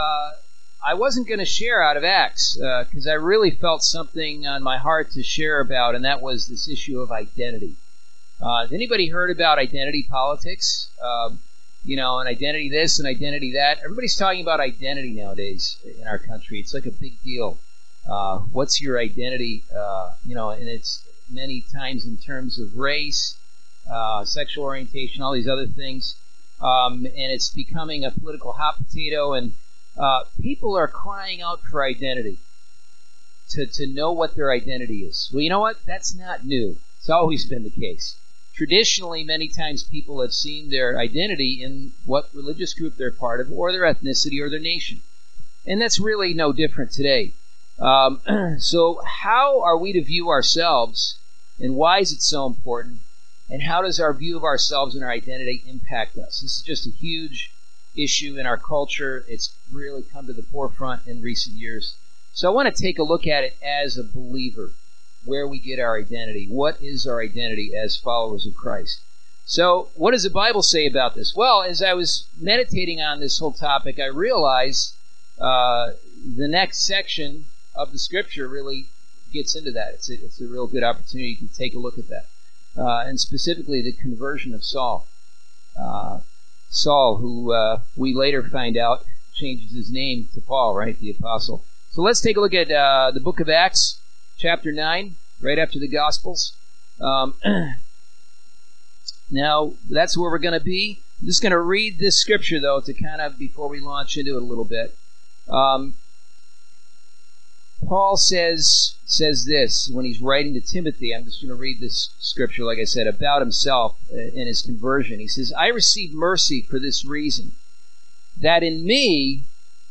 I wasn't going to share out of Acts because I really felt something on my heart to share about, and that was this issue of identity. Has anybody heard about identity politics? And identity this and identity that. Everybody's talking about identity nowadays in our country. It's like a big deal. What's your identity? And it's many times in terms of race, sexual orientation, all these other things. And it's becoming a political hot potato, and people are crying out for identity, to know what their identity is. Well, you know what? That's not new. It's always been the case. Traditionally, many times people have seen their identity in what religious group they're part of, or their ethnicity, or their nation. And that's really no different today. So how are we to view ourselves, and why is it so important? And how does our view of ourselves and our identity impact us? This is just a huge issue in our culture. It's really come to the forefront in recent years. So I want to take a look at it as a believer, where we get our identity. What is our identity as followers of Christ? So what does the Bible say about this? Well, as I was meditating on this whole topic, I realized the next section of the Scripture really gets into that. It's a real good opportunity to take a look at that. And specifically the conversion of Saul. Saul, who we later find out changes his name to Paul, right, the apostle. So let's take a look at the book of Acts, chapter 9, right after the Gospels. Now, that's where we're going to be. I'm just going to read this scripture, though, to kind of, before we launch into it a little bit. Paul says this when he's writing to Timothy. I'm just going to read this scripture, like I said, about himself and his conversion. He says, I received mercy for this reason, that in me,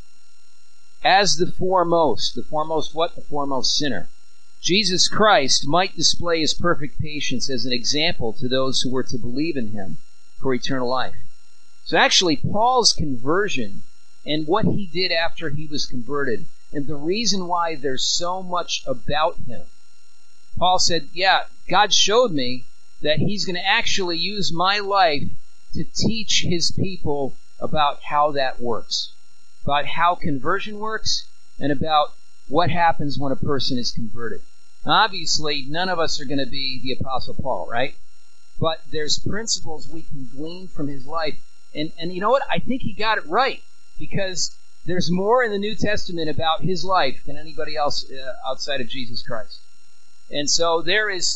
as the foremost what? The foremost sinner, Jesus Christ might display his perfect patience as an example to those who were to believe in him for eternal life. So actually, Paul's conversion and what he did after he was converted, and the reason why there's so much about him. Paul said, God showed me that he's going to actually use my life to teach his people about how that works, about how conversion works, and about what happens when a person is converted. Now, obviously, none of us are going to be the Apostle Paul, right? But there's principles we can glean from his life. And you know what? I think he got it right, because there's more in the New Testament about his life than anybody else outside of Jesus Christ. And so there is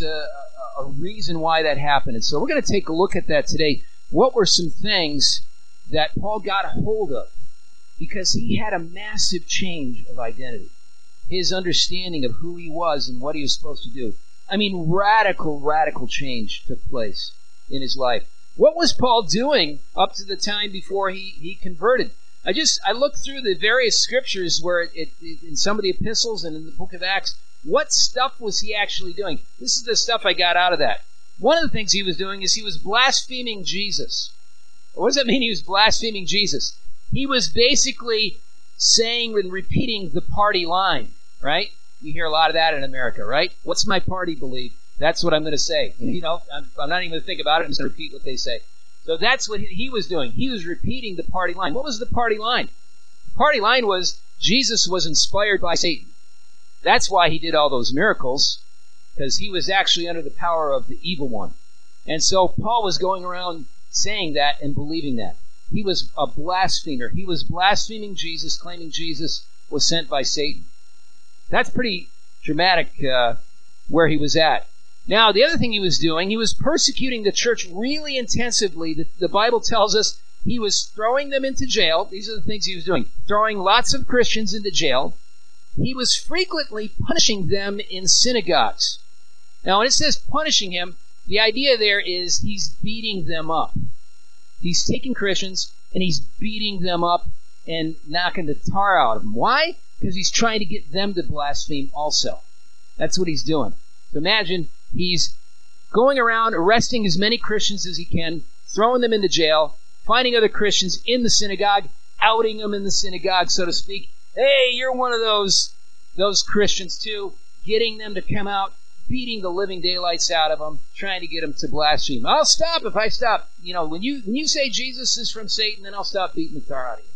a reason why that happened. And so we're going to take a look at that today. What were some things that Paul got a hold of? Because he had a massive change of identity. His understanding of who he was and what he was supposed to do. I mean, radical change took place in his life. What was Paul doing up to the time before he converted? I looked through the various scriptures where in some of the epistles and in the book of Acts, what stuff was he actually doing? This is the stuff I got out of that. One of the things he was doing is he was blaspheming Jesus. What does that mean, he was blaspheming Jesus? He was basically saying and repeating the party line, right? We hear a lot of that in America, right? What's my party believe? That's what I'm going to say. You know, I'm not even going to think about it. I'm just going to repeat what they say. So that's what he was doing. He was repeating the party line. What was the party line? The party line was Jesus was inspired by Satan. That's why he did all those miracles, because he was actually under the power of the evil one. And so Paul was going around saying that and believing that. He was a blasphemer. He was blaspheming Jesus, claiming Jesus was sent by Satan. That's pretty dramatic where he was at. Now, the other thing he was doing, he was persecuting the church really intensively. The Bible tells us he was throwing them into jail. These are the things he was doing. Throwing lots of Christians into jail. He was frequently punishing them in synagogues. Now, when it says punishing him, the idea there is he's beating them up. He's taking Christians and he's beating them up and knocking the tar out of them. Why? Because he's trying to get them to blaspheme also. That's what he's doing. So imagine he's going around arresting as many Christians as he can, throwing them into jail, finding other Christians in the synagogue, outing them in the synagogue, so to speak. Hey, you're one of those Christians too, getting them to come out, beating the living daylights out of them, trying to get them to blaspheme. I'll stop if I stop. You know, when you say Jesus is from Satan, then I'll stop beating the tar out of you.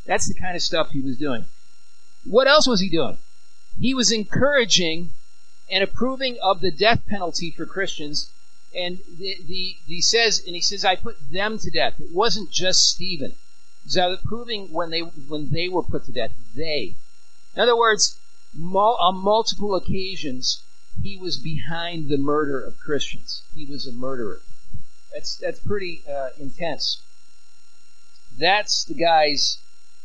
That's the kind of stuff he was doing. What else was he doing? He was encouraging and approving of the death penalty for Christians. And he says, I put them to death. It wasn't just Stephen. So I was approving when they were put to death. They. In other words, on multiple occasions, he was behind the murder of Christians. He was a murderer. That's pretty intense. That's the guy's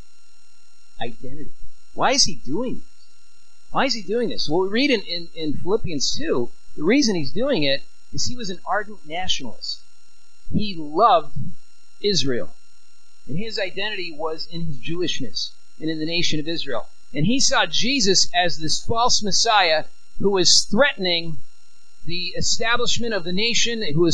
identity. Why is he doing this? Why is he doing this? Well, we read in Philippians 2, the reason he's doing it is he was an ardent nationalist. He loved Israel. And his identity was in his Jewishness and in the nation of Israel. And he saw Jesus as this false Messiah who was threatening the establishment of the nation, who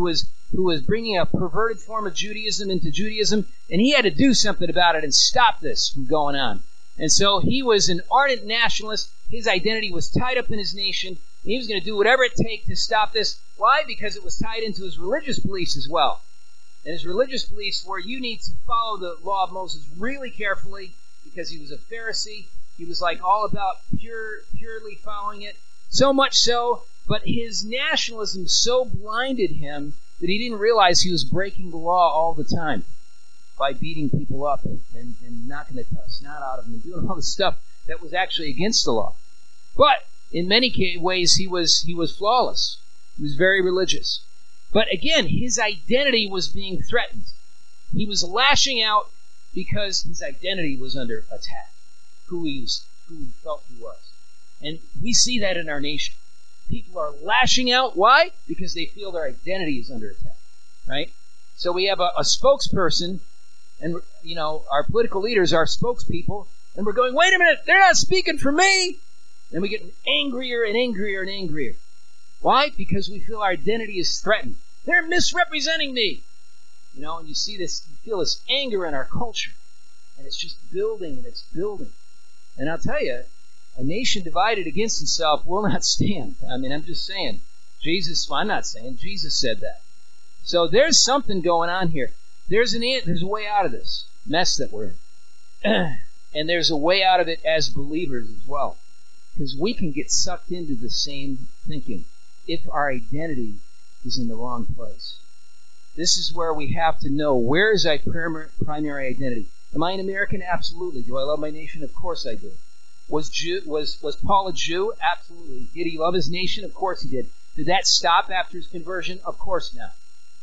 was bringing a perverted form of Judaism into Judaism, and he had to do something about it and stop this from going on. And so he was an ardent nationalist. His identity was tied up in his nation, and he was going to do whatever it takes to stop this. Why? Because it was tied into his religious beliefs as well. And his religious beliefs were you need to follow the law of Moses really carefully, because he was a Pharisee. He was like all about purely following it. So much so, but his nationalism so blinded him that he didn't realize he was breaking the law all the time by beating people up and knocking the snot out of them and doing all the stuff that was actually against the law. But in many ways, he was flawless. He was very religious. But again, his identity was being threatened. He was lashing out because his identity was under attack. Who he felt he was. And we see that in our nation. People are lashing out. Why? Because they feel their identity is under attack. Right? So we have a spokesperson, and our political leaders are spokespeople, and we're going, wait a minute, they're not speaking for me. And we get angrier and angrier and angrier. Why? Because we feel our identity is threatened. They're misrepresenting me. And you see this, you feel this anger in our culture. And it's just building and it's building. And I'll tell you, a nation divided against itself will not stand. I mean, I'm just saying. I'm not saying. Jesus said that. So there's something going on here. There's a way out of this mess that we're in. And there's a way out of it as believers as well. Because we can get sucked into the same thinking if our identity is in the wrong place. This is where we have to know, where is our primary identity? Am I an American? Absolutely. Do I love my nation? Of course I do. Was Paul a Jew? Absolutely. Did he love his nation? Of course he did. Did that stop after his conversion? Of course not.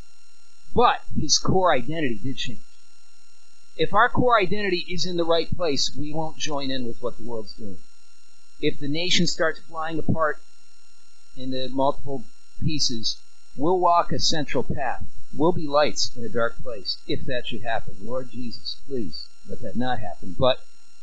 But his core identity did change. If our core identity is in the right place, we won't join in with what the world's doing. If the nation starts flying apart into multiple pieces, we'll walk a central path. We'll be lights in a dark place, if that should happen. Lord Jesus, please let that not happen. But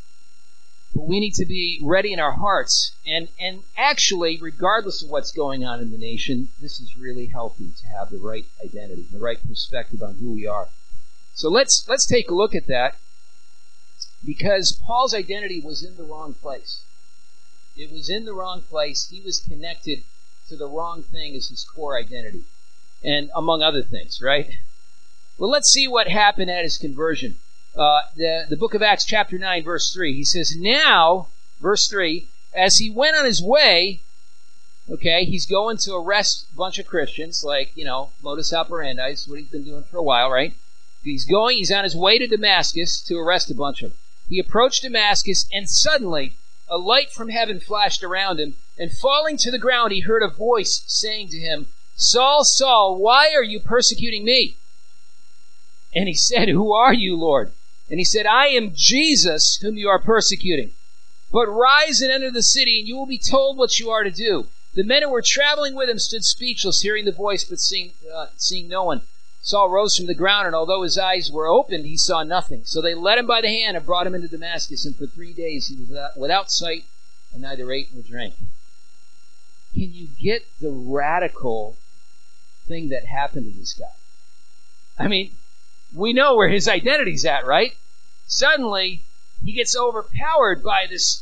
we need to be ready in our hearts. And actually, regardless of what's going on in the nation, this is really healthy to have the right identity, the right perspective on who we are. So let's take a look at that, because Paul's identity was in the wrong place. It was in the wrong place. He was connected to the wrong thing as his core identity, and among other things, right? Well, let's see what happened at his conversion. The book of Acts, chapter 9, verse 3, he says, now, verse 3, as he went on his way, okay, he's going to arrest a bunch of Christians, like, modus operandi, is what he's been doing for a while, right? He's on his way to Damascus to arrest a bunch of them. He approached Damascus, and suddenly a light from heaven flashed around him, and falling to the ground, he heard a voice saying to him, Saul, Saul, why are you persecuting me? And he said, who are you, Lord? And he said, I am Jesus, whom you are persecuting. But rise and enter the city, and you will be told what you are to do. The men who were traveling with him stood speechless, hearing the voice, but seeing no one. Saul rose from the ground, and although his eyes were opened, he saw nothing. So they led him by the hand and brought him into Damascus, and for 3 days he was without sight and neither ate nor drank. Can you get the radical thing that happened to this guy? I mean, we know where his identity's at, right? Suddenly, he gets overpowered by this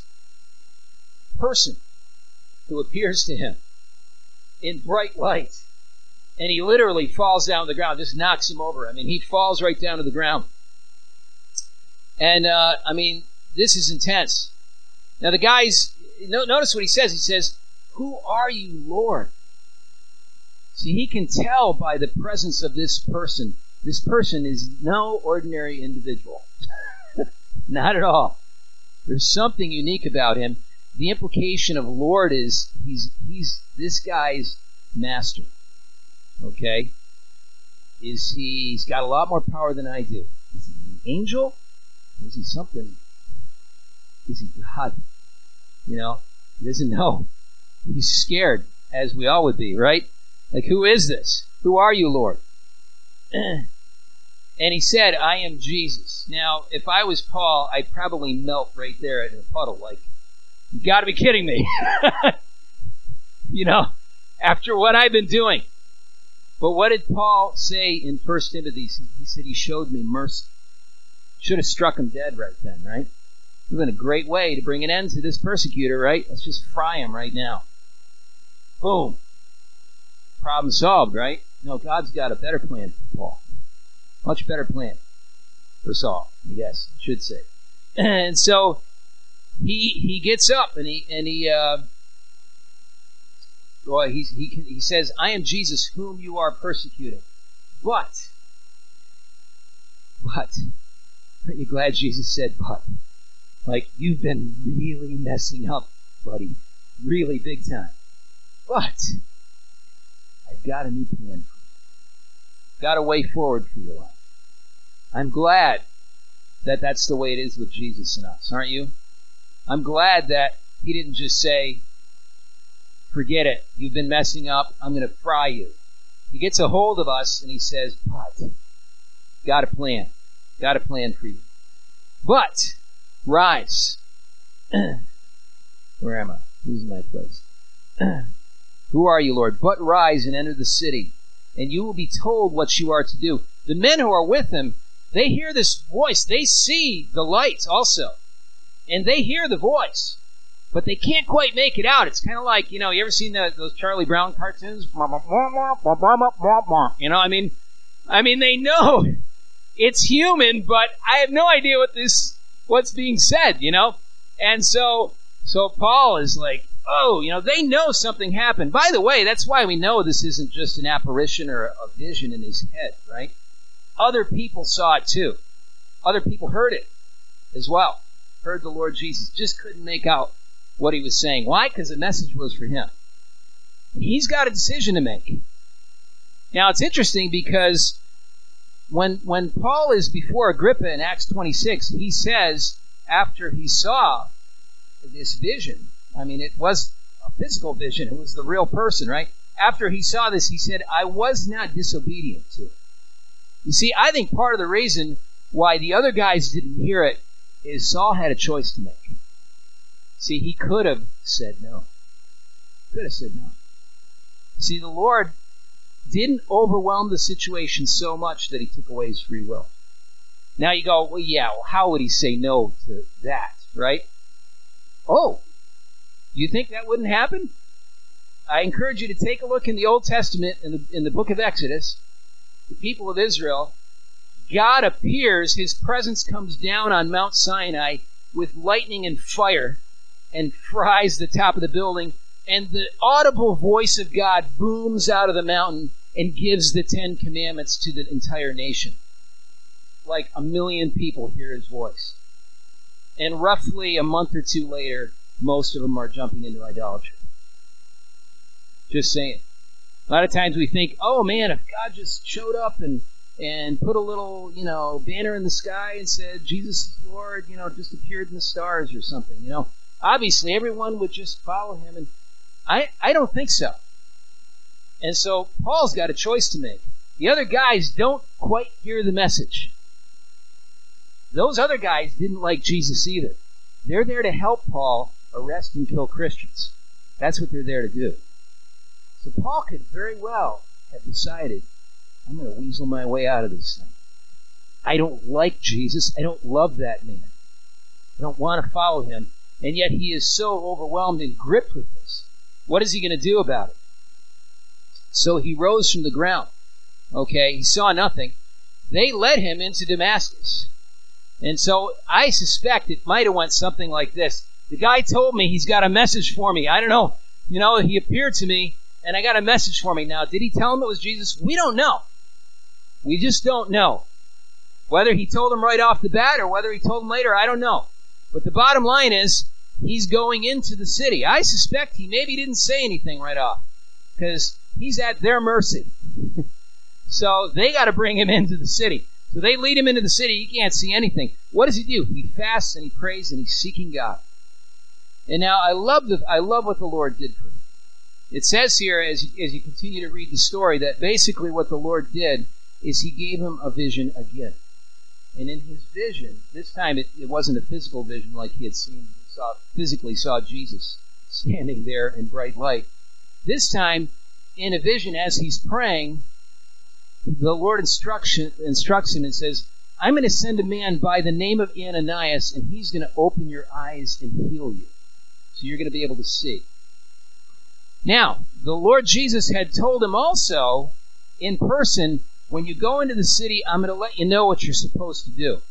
person who appears to him in bright light. And he literally falls down to the ground, just knocks him over. I mean, he falls right down to the ground. And, this is intense. Now the guys, notice what he says. He says, "Who are you, Lord?" See, he can tell by the presence of this person. This person is no ordinary individual. Not at all. There's something unique about him. The implication of Lord is he's this guy's master. Okay? He's got a lot more power than I do. Is he an angel? Is he something? Is he God? He doesn't know. He's scared, as we all would be, right? Like, who is this? Who are you, Lord? And he said, "I am Jesus." Now, if I was Paul, I'd probably melt right there in a puddle. Like, you got to be kidding me. After what I've been doing. But what did Paul say in 1 Timothy? He said he showed me mercy. Should have struck him dead right then, right? It would have been a great way to bring an end to this persecutor, right? Let's just fry him right now. Boom. Problem solved, right? No, God's got a better plan for Paul. Much better plan for Saul, I guess, I should say. And so he gets up and he says, "I am Jesus whom you are persecuting." But, aren't you glad Jesus said but? Like, you've been really messing up, buddy. Really big time. But I've got a new plan for you. Got a way forward for your life. I'm glad that that's the way it is with Jesus and us, aren't you? I'm glad that he didn't just say, "Forget it, you've been messing up, I'm going to fry you." He gets a hold of us and he says, "But, got a plan for you. But, rise." Where am I? Losing my place. "Who are you, Lord? But rise and enter the city, and you will be told what you are to do." The men who are with him, they hear this voice. They see the lights also. And they hear the voice. But they can't quite make it out. It's kind of like, you ever seen those Charlie Brown cartoons? They know it's human, but I have no idea what's being said, And so Paul is like, they know something happened. By the way, that's why we know this isn't just an apparition or a vision in his head, right? Other people saw it too. Other people heard it as well. Heard the Lord Jesus. Just couldn't make out what he was saying. Why? Because the message was for him. And he's got a decision to make. Now, it's interesting because when Paul is before Agrippa in Acts 26, he says, after he saw this vision, it was a physical vision. It was the real person, right? After he saw this, he said, "I was not disobedient to it." You see, I think part of the reason why the other guys didn't hear it is Saul had a choice to make. See, he could have said no. See, the Lord didn't overwhelm the situation so much that he took away his free will. Now you go, how would he say no to that, right? Oh, you think that wouldn't happen? I encourage you to take a look in the Old Testament, in the book of Exodus. The people of Israel, God appears, his presence comes down on Mount Sinai with lightning and fire and fries the top of the building, and the audible voice of God booms out of the mountain and gives the 10 Commandments to the entire nation. Like 1 million people hear his voice. And roughly a month or two later, most of them are jumping into idolatry. Just saying. A lot of times we think, oh man, if God just showed up and put a little, banner in the sky and said, "Jesus is Lord," just appeared in the stars or something, obviously everyone would just follow him. And I don't think so. And so Paul's got a choice to make. The other guys don't quite hear the message. Those other guys didn't like Jesus either. They're there to help Paul arrest and kill Christians. That's what they're there to do. So Paul could very well have decided, I'm going to weasel my way out of this thing. I don't like Jesus. I don't love that man. I don't want to follow him. And yet he is so overwhelmed and gripped with this. What is he going to do about it? So he rose from the ground. Okay, he saw nothing. They led him into Damascus. And so I suspect it might have went something like this. The guy told me he's got a message for me. I don't know. He appeared to me, and I got a message for me. Now, did he tell him it was Jesus? We don't know. We just don't know. Whether he told him right off the bat or whether he told him later, I don't know. But the bottom line is, he's going into the city. I suspect he maybe didn't say anything right off, because he's at their mercy. So they got to bring him into the city. So they lead him into the city. He can't see anything. What does he do? He fasts and he prays and he's seeking God. And now I love what the Lord did for him. It says here, as you continue to read the story, that basically what the Lord did is he gave him a vision again. And in his vision, this time it wasn't a physical vision like he had physically saw Jesus standing there in bright light. This time, in a vision, as he's praying, the Lord instructs him and says, I'm going to send a man by the name of Ananias, and he's going to open your eyes and heal you. So you're going to be able to see. Now, the Lord Jesus had told him also in person, when you go into the city, I'm going to let you know what you're supposed to do.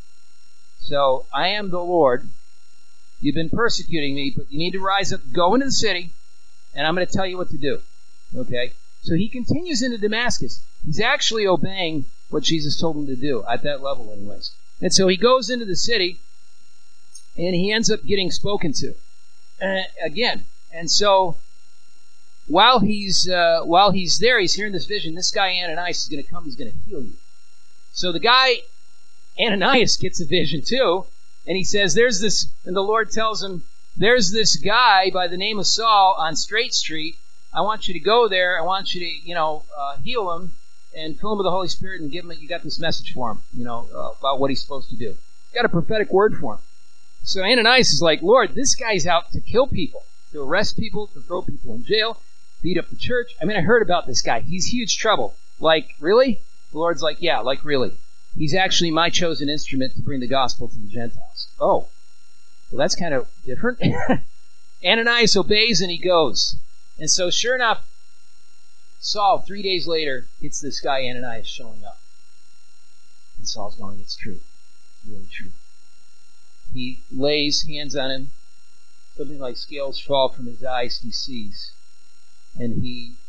So, I am the Lord. You've been persecuting me, but you need to rise up, go into the city, and I'm going to tell you what to do. Okay? So he continues into Damascus. He's actually obeying what Jesus told him to do, at that level anyways. And so he goes into the city, and he ends up getting spoken to. Again. And so, while he's there, he's hearing this vision. This guy Ananias is going to come. He's going to heal you. So the guy Ananias gets a vision too, and he says, "There's this," and the Lord tells him, "There's this guy by the name of Saul on Straight Street. I want you to go there. I want you to, heal him and fill him with the Holy Spirit and give him. You got this message for him, about what he's supposed to do. He's got a prophetic word for him." So Ananias is like, "Lord, this guy's out to kill people, to arrest people, to throw people in jail, beat up the church. I mean, I heard about this guy. He's huge trouble. Like, really?" The Lord's like, "Yeah, like really. He's actually my chosen instrument to bring the gospel to the Gentiles." Oh, well, that's kind of different. Ananias obeys and he goes. And so, sure enough, Saul, 3 days later, gets this guy Ananias showing up. And Saul's going, "It's true. Really true." He lays hands on him. Something like scales fall from his eyes. He sees. And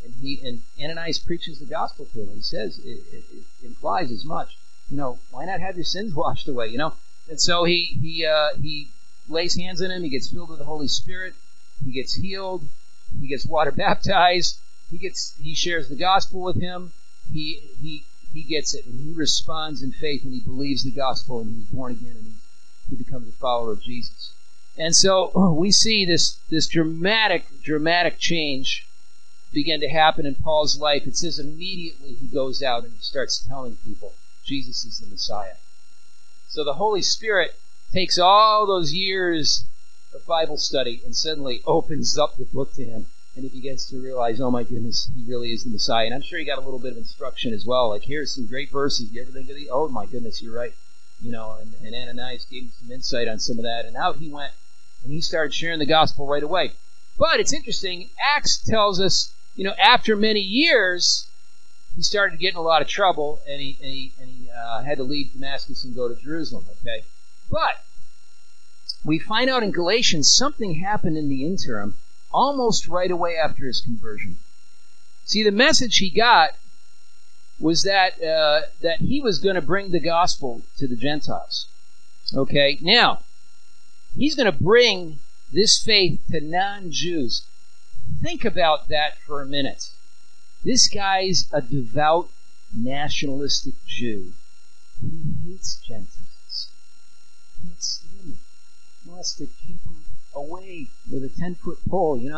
Ananias preaches the gospel to him. He says, it implies as much. Why not have your sins washed away, And so he lays hands on him. He gets filled with the Holy Spirit. He gets healed. He gets water baptized. He shares the gospel with him. He gets it, and he responds in faith, and he believes the gospel, and he's born again, and he becomes a follower of Jesus. And so we see this dramatic change begin to happen in Paul's life. It says immediately he goes out and he starts telling people Jesus is the Messiah. So the Holy Spirit takes all those years of Bible study and suddenly opens up the book to him, and he begins to realize, oh my goodness, he really is the Messiah. And I'm sure he got a little bit of instruction as well. Like, here's some great verses. You ever think of these? Oh my goodness, you're right. And Ananias gave him some insight on some of that. And out he went, and he started sharing the gospel right away. But it's interesting. Acts tells us, after many years, he started getting a lot of trouble, and he had to leave Damascus and go to Jerusalem. Okay, but we find out in Galatians something happened in the interim, almost right away after his conversion. See, the message he got was that he was going to bring the gospel to the Gentiles. Okay, now he's going to bring this faith to non-Jews. Think about that for a minute. This guy's a devout, nationalistic Jew. He hates Gentiles. He can't stand them. He wants to keep them away with a 10-foot pole. He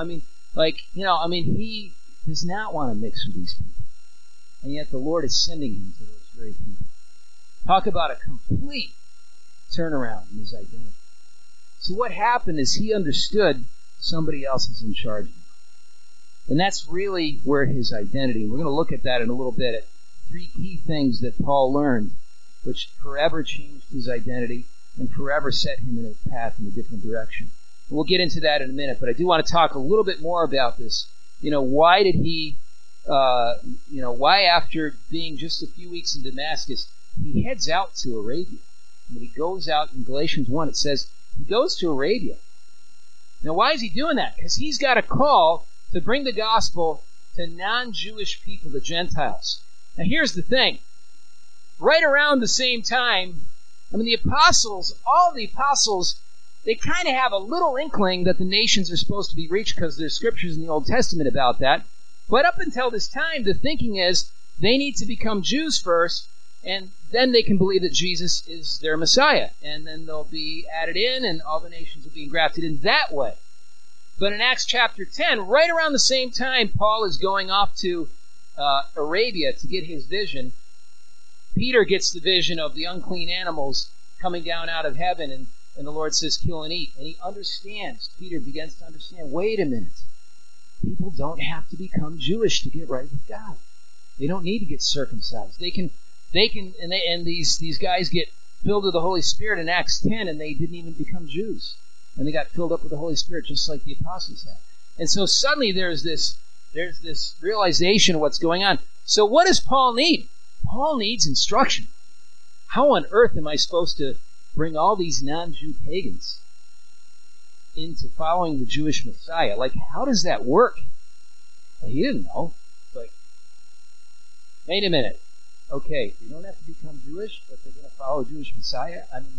does not want to mix with these people. And yet the Lord is sending him to those very people. Talk about a complete turnaround in his identity. So what happened is he understood somebody else is in charge of him. And that's really where his identity, we're going to look at that in a little bit, at 3 key things that Paul learned, which forever changed his identity and forever set him in a path in a different direction. And we'll get into that in a minute, but I do want to talk a little bit more about this. Why did he, why after being just a few weeks in Damascus, he heads out to Arabia? When he goes out in Galatians 1, it says he goes to Arabia. Now, why is he doing that? Because he's got a call to bring the gospel to non-Jewish people, the Gentiles. Now, here's the thing. Right around the same time, the apostles, all the apostles, they kind of have a little inkling that the nations are supposed to be reached because there's scriptures in the Old Testament about that. But up until this time, the thinking is they need to become Jews first, and then they can believe that Jesus is their Messiah. And then they'll be added in, and all the nations will be engrafted in that way. But in Acts chapter 10, right around the same time Paul is going off to Arabia to get his vision, Peter gets the vision of the unclean animals coming down out of heaven, and the Lord says, kill and eat. And he understands. Peter begins to understand, wait a minute. People don't have to become Jewish to get right with God. They don't need to get circumcised. And these guys get filled with the Holy Spirit in Acts 10, and they didn't even become Jews. And they got filled up with the Holy Spirit just like the apostles had. And so suddenly there's this realization of what's going on. So what does Paul need? Paul needs instruction. How on earth am I supposed to bring all these non-Jew pagans into following the Jewish Messiah? Like, how does that work? Well, he didn't know. It's like, wait a minute. Okay, they don't have to become Jewish, but they're going to follow a Jewish Messiah?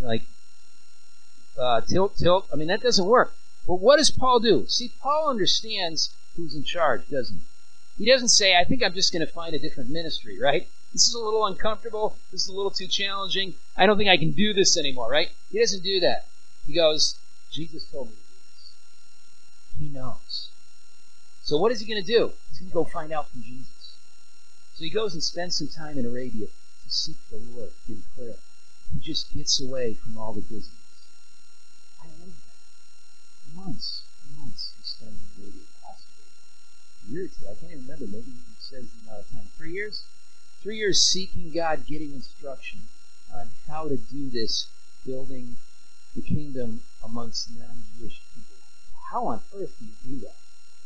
Tilt. That doesn't work. But what does Paul do? See, Paul understands who's in charge, doesn't he? He doesn't say, I think I'm just going to find a different ministry, right? This is a little uncomfortable. This is a little too challenging. I don't think I can do this anymore, right? He doesn't do that. He goes, Jesus told me to do this. He knows. So what is he going to do? He's going to go find out from Jesus. So he goes and spends some time in Arabia to seek the Lord in prayer. He just gets away from all the business. I love that. Months he spent in Arabia, possibly a year or two. I can't even remember. Maybe he says the amount of time. 3 years? 3 years seeking God, getting instruction on how to do this, building the kingdom amongst non-Jewish people. How on earth do you do that?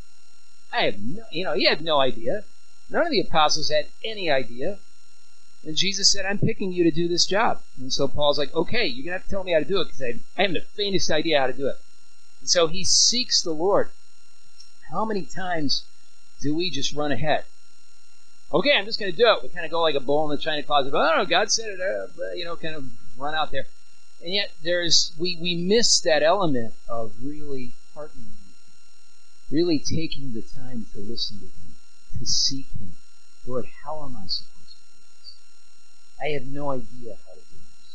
He had no idea. None of the apostles had any idea. And Jesus said, I'm picking you to do this job. And so Paul's like, okay, you're going to have to tell me how to do it because I haven't the faintest idea how to do it. And so he seeks the Lord. How many times do we just run ahead? Okay, I'm just going to do it. We kind of go like a bull in the china closet. But I don't know, God said it, kind of run out there. And yet we miss that element of really partnering with Him, really taking the time to listen to Him, to seek Him. Lord, how am I supposed to do this? I have no idea how to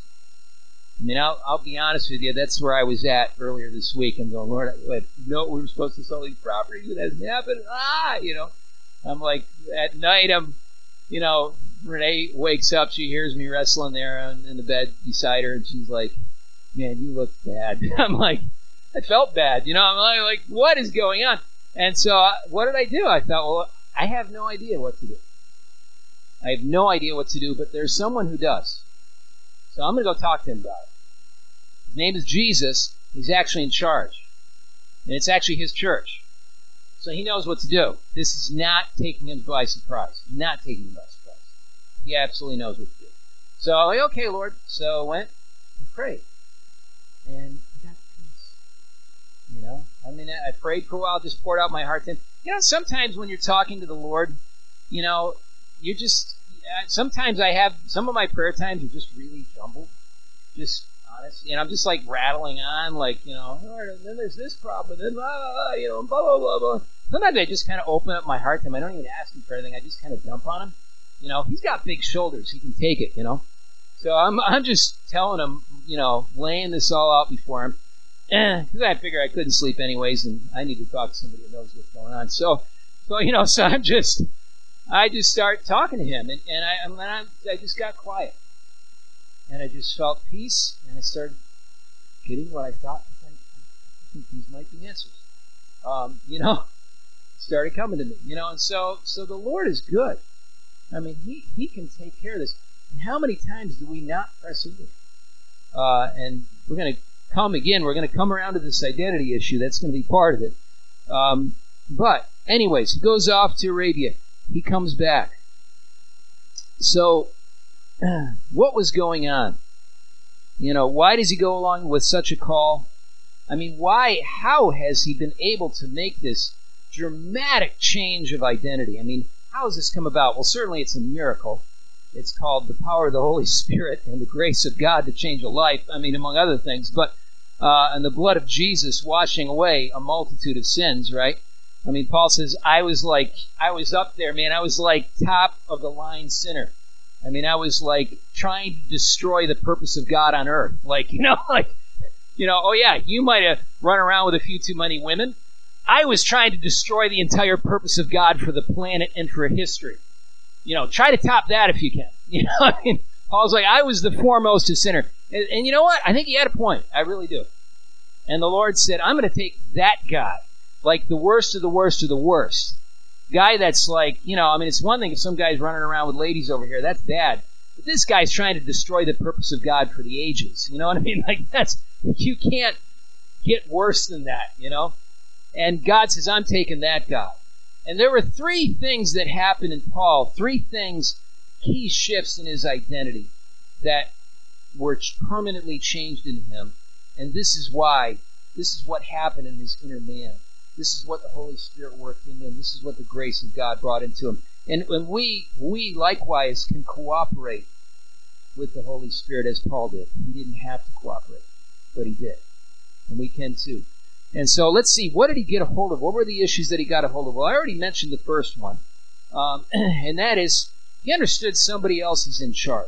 do this. I'll be honest with you, that's where I was at earlier this week. I'm going, Lord, we were supposed to sell these properties. It hasn't happened. I'm like, at night, Renee wakes up, she hears me wrestling there in the bed beside her, and she's like, man, you look bad. I'm like, I felt bad, I'm like, what is going on? And so, what did I do? I thought, well, I have no idea what to do. I have no idea what to do, but there's someone who does. So I'm going to go talk to him about it. His name is Jesus. He's actually in charge. And it's actually his church. So he knows what to do. This is not taking him by surprise. Not taking him by surprise. He absolutely knows what to do. So I'm like, okay, Lord. So I went and prayed. And I got peace. I prayed for a while, just poured out my heart to him. Sometimes when you're talking to the Lord, you're just, sometimes I have, some of my prayer times are just really jumbled. Just honest. I'm just like rattling on, like, Lord, and then there's this problem, and then blah, blah, blah, blah. Sometimes I just kind of open up my heart to him. I don't even ask him for anything. I just kind of dump on him. He's got big shoulders. He can take it, So I'm just telling him, laying this all out before him. Because I figure I couldn't sleep anyways, and I need to talk to somebody who knows what's going on. So I just start talking to him, and I just got quiet. And I just felt peace, and I started getting what I thought. I think these might be answers. Started coming to me, and so the Lord is good. He can take care of this. And how many times do we not press into it? And we're going to come again. We're going to come around to this identity issue. That's going to be part of it. But anyways, he goes off to Arabia. He comes back. So what was going on? Why does he go along with such a call? I mean, why? How has he been able to make this dramatic change of identity? I mean, how has this come about? Well, certainly it's a miracle. It's called the power of the Holy Spirit and the grace of God to change a life, among other things. But and the blood of Jesus washing away a multitude of sins, right? Paul says, I was up there, man. I was like top of the line sinner. I was like trying to destroy the purpose of God on earth. Oh yeah, you might have run around with a few too many women. I was trying to destroy the entire purpose of God for the planet and for history. Try to top that if you can. Paul's like, I was the foremost of sinner. And you know what? I think he had a point. I really do. And the Lord said, I'm going to take that guy, like the worst of the worst of the worst. Guy that's like, it's one thing if some guy's running around with ladies over here. That's bad. But this guy's trying to destroy the purpose of God for the ages. You know what I mean? You can't get worse than that, And God says, I'm taking that guy. And there were three things that happened in Paul, key shifts in his identity that were permanently changed in him. And this is what happened in his inner man. This is what the Holy Spirit worked in him. This is what the grace of God brought into him. And when we likewise can cooperate with the Holy Spirit as Paul did. He didn't have to cooperate, but he did. And we can too. And so let's see, what did he get a hold of? What were the issues that he got a hold of? Well, I already mentioned the first one. And that is, he understood somebody else is in charge.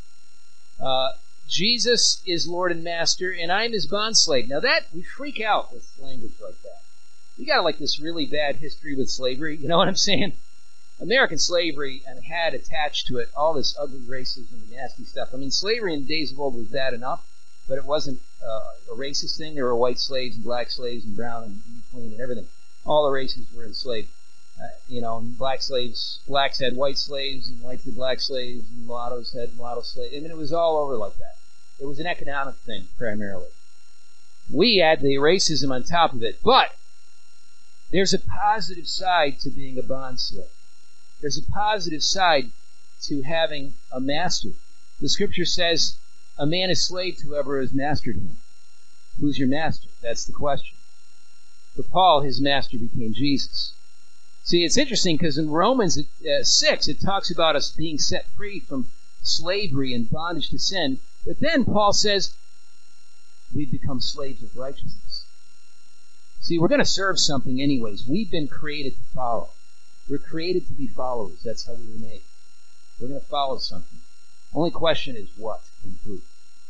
Jesus is Lord and Master, and I'm his bondslave. Now we freak out with language like that. We got this really bad history with slavery. You know what I'm saying? American slavery had attached to it all this ugly racism and nasty stuff. Slavery in the days of old was bad enough, but it wasn't a racist thing. There were white slaves and black slaves and brown and clean and everything. All the races were enslaved. Blacks had white slaves, and whites had black slaves, and mulattoes had mulatto slaves. It was all over like that. It was an economic thing, primarily. We had the racism on top of it, but there's a positive side to being a bondslave. There's a positive side to having a master. The scripture says, a man is slave to whoever has mastered him. Who's your master? That's the question. For Paul, his master became Jesus. See, it's interesting because in Romans 6, it talks about us being set free from slavery and bondage to sin. But then Paul says, we've become slaves of righteousness. See, we're going to serve something anyways. We've been created to follow. We're created to be followers. That's how we were made. We're going to follow something. Only question is what and who.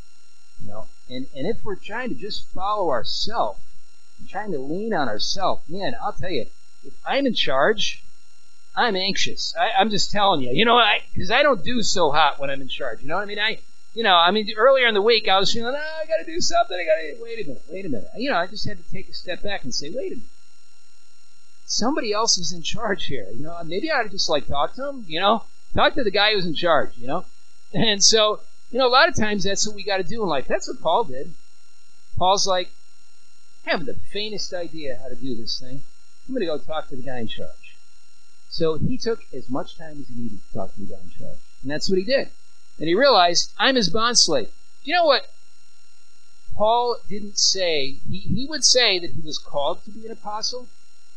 And if we're trying to just follow ourselves, trying to lean on ourselves, man, I'll tell you, if I'm in charge, I'm anxious. I'm just telling you, because I don't do so hot when I'm in charge. You know what I mean? Earlier in the week, I was feeling, I got to do something. Wait a minute. I just had to take a step back and say, wait a minute. Somebody else is in charge here. Maybe I ought to just talk to him. Talk to the guy who's in charge. And so, a lot of times that's what we got to do in life. That's what Paul did. Paul's like, I haven't the faintest idea how to do this thing. I'm going to go talk to the guy in charge. So he took as much time as he needed to talk to the guy in charge. And that's what he did. And he realized, I'm his bondslave. Do you know what Paul didn't say? He would say that he was called to be an apostle.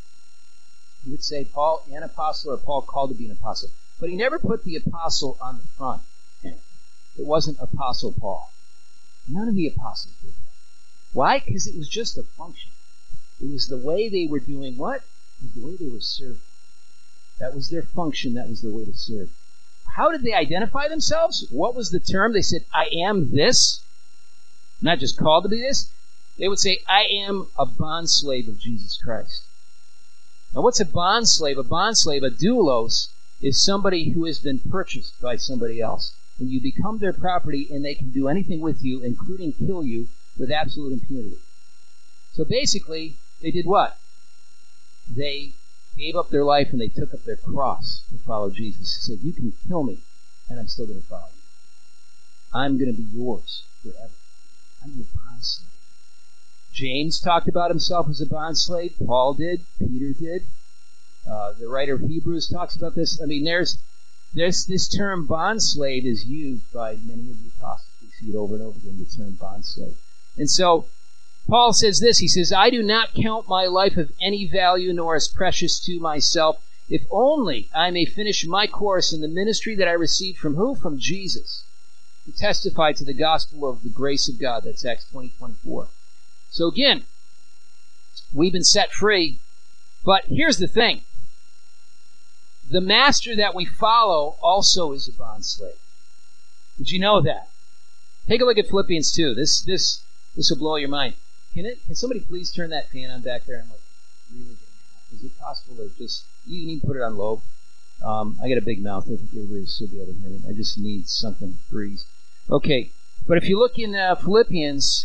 He would say Paul an apostle or Paul called to be an apostle. But he never put the apostle on the front. It wasn't Apostle Paul. None of the apostles did that. Why? Because it was just a function. It was the way they were doing what? It was the way they were serving. That was their function. That was their way to serve. How did they identify themselves? What was the term? They said, I am this. Not just called to be this. They would say, I am a bondslave of Jesus Christ. Now what's a bondslave? A bondslave, a doulos, is somebody who has been purchased by somebody else. And you become their property and they can do anything with you, including kill you, with absolute impunity. So basically, they did what? They gave up their life and they took up their cross to follow Jesus. He said, you can kill me and I'm still going to follow you. I'm going to be yours forever. I'm your bondslave. James talked about himself as a bondslave. Paul did. Peter did. The writer of Hebrews talks about this. This term bondslave is used by many of the apostles we see it over and over again, the term bondslave. And so Paul says this, he says, I do not count my life of any value nor as precious to myself, if only I may finish my course in the ministry that I received from who? From Jesus, to testify to the gospel of the grace of God. That's Acts 20:24. So again, we've been set free, but here's the thing. The master that we follow also is a bondslave. Did you know that? Take a look at Philippians 2. This will blow your mind. Can somebody please turn that fan on back there? I'm like, really getting hot. Is it possible to just, you need to put it on low? I got a big mouth. I think everybody will still be able to hear me. I just need something to breeze. Okay, but if you look in Philippians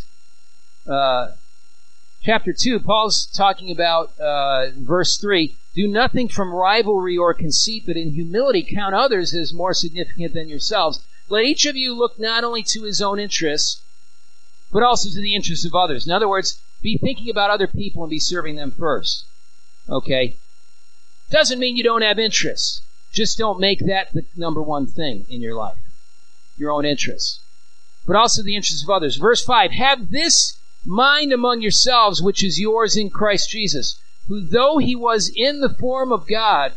chapter 2, Paul's talking about verse 3, do nothing from rivalry or conceit, but in humility count others as more significant than yourselves. Let each of you look not only to his own interests, but also to the interests of others. In other words, be thinking about other people and be serving them first. Okay? Doesn't mean you don't have interests. Just don't make that the number one thing in your life. Your own interests. But also the interests of others. Verse 5, have this mind among yourselves, which is yours in Christ Jesus, who though he was in the form of God,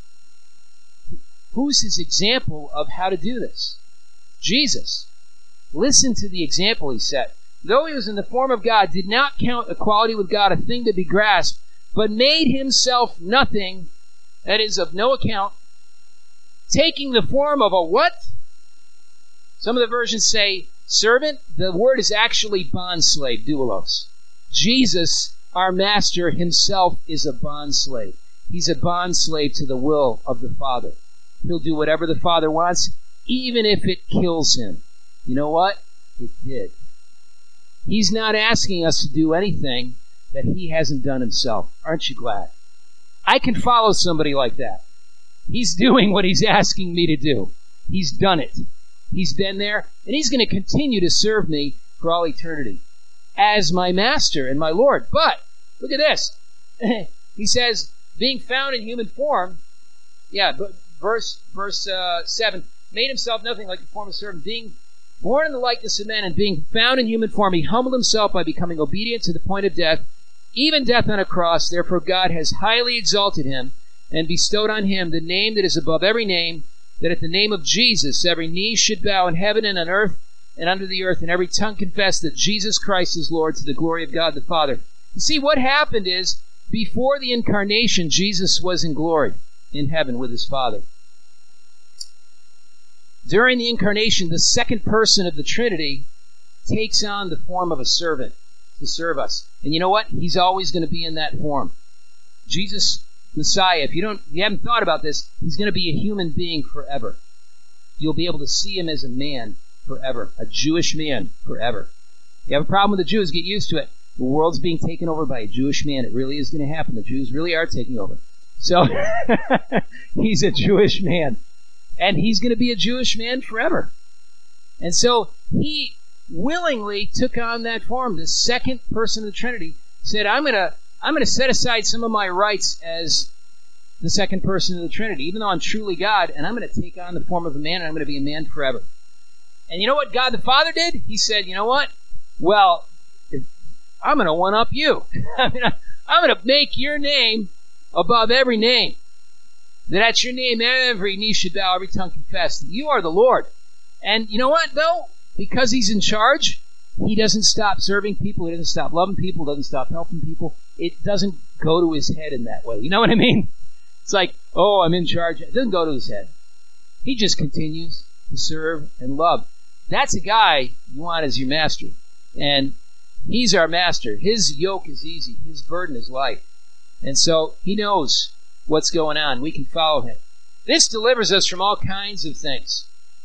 who's his example of how to do this? Jesus. Listen to the example he set. Though he was in the form of God, did not count equality with God a thing to be grasped, but made himself nothing, that is, of no account, taking the form of a what? Some of the versions say servant. The word is actually bondslave, doulos. Jesus, our master himself, is a bondslave. He's a bondslave to the will of the Father. He'll do whatever the Father wants, even if it kills him. You know what? It did. He's not asking us to do anything that he hasn't done himself. Aren't you glad? I can follow somebody like that. He's doing what he's asking me to do. He's done it. He's been there, and he's going to continue to serve me for all eternity as my master and my Lord. But, look at this. He says, being found in human form, but verse 7, made himself nothing like the form of servant, being born in the likeness of men and being found in human form, he humbled himself by becoming obedient to the point of death, even death on a cross. Therefore God has highly exalted him and bestowed on him the name that is above every name, that at the name of Jesus every knee should bow in heaven and on earth and under the earth, and every tongue confess that Jesus Christ is Lord, to the glory of God the Father. You see, what happened is, before the incarnation, Jesus was in glory in heaven with his Father. During the incarnation, the second person of the Trinity takes on the form of a servant to serve us. And you know what? He's always going to be in that form. Jesus, Messiah, if you haven't thought about this, he's going to be a human being forever. You'll be able to see him as a man forever, a Jewish man forever. You have a problem with the Jews, get used to it. The world's being taken over by a Jewish man. It really is going to happen. The Jews really are taking over. So, he's a Jewish man. And he's going to be a Jewish man forever. And so he willingly took on that form. The second person of the Trinity said, I'm going to set aside some of my rights as the second person of the Trinity, even though I'm truly God, and I'm going to take on the form of a man, and I'm going to be a man forever. And you know what God the Father did? He said, you know what? Well, I'm going to one-up you. I'm going to make your name above every name. That at your name every knee should bow, every tongue confess that you are the Lord. And you know what, though? Because he's in charge, he doesn't stop serving people, he doesn't stop loving people, doesn't stop helping people. It doesn't go to his head in that way. You know what I mean? It's like, oh, I'm in charge. It doesn't go to his head. He just continues to serve and love. That's a guy you want as your master. And he's our master. His yoke is easy. His burden is light. And so he knows what's going on. We can follow him. This delivers us from all kinds of things.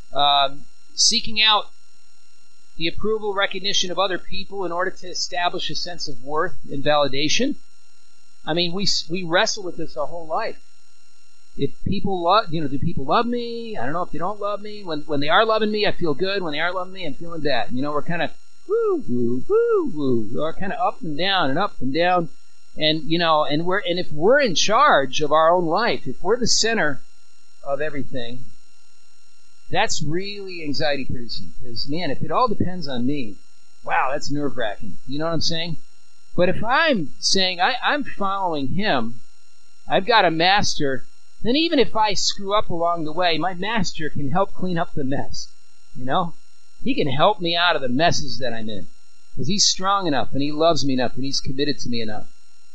Seeking out the approval, recognition of other people in order to establish a sense of worth and validation. I mean, we wrestle with this our whole life. If people love, do people love me? I don't know if they don't love me. When they are loving me, I feel good. When they aren't loving me, I'm feeling bad. We're kind of woo, woo, woo, woo. We're kind of up and down and up and down. And if we're in charge of our own life, if we're the center of everything, that's really anxiety producing. Because, man, if it all depends on me, wow, that's nerve-wracking. You know what I'm saying? But if I'm saying I'm following him, I've got a master, then even if I screw up along the way, my master can help clean up the mess. You know? He can help me out of the messes that I'm in. Because he's strong enough, and he loves me enough, and he's committed to me enough.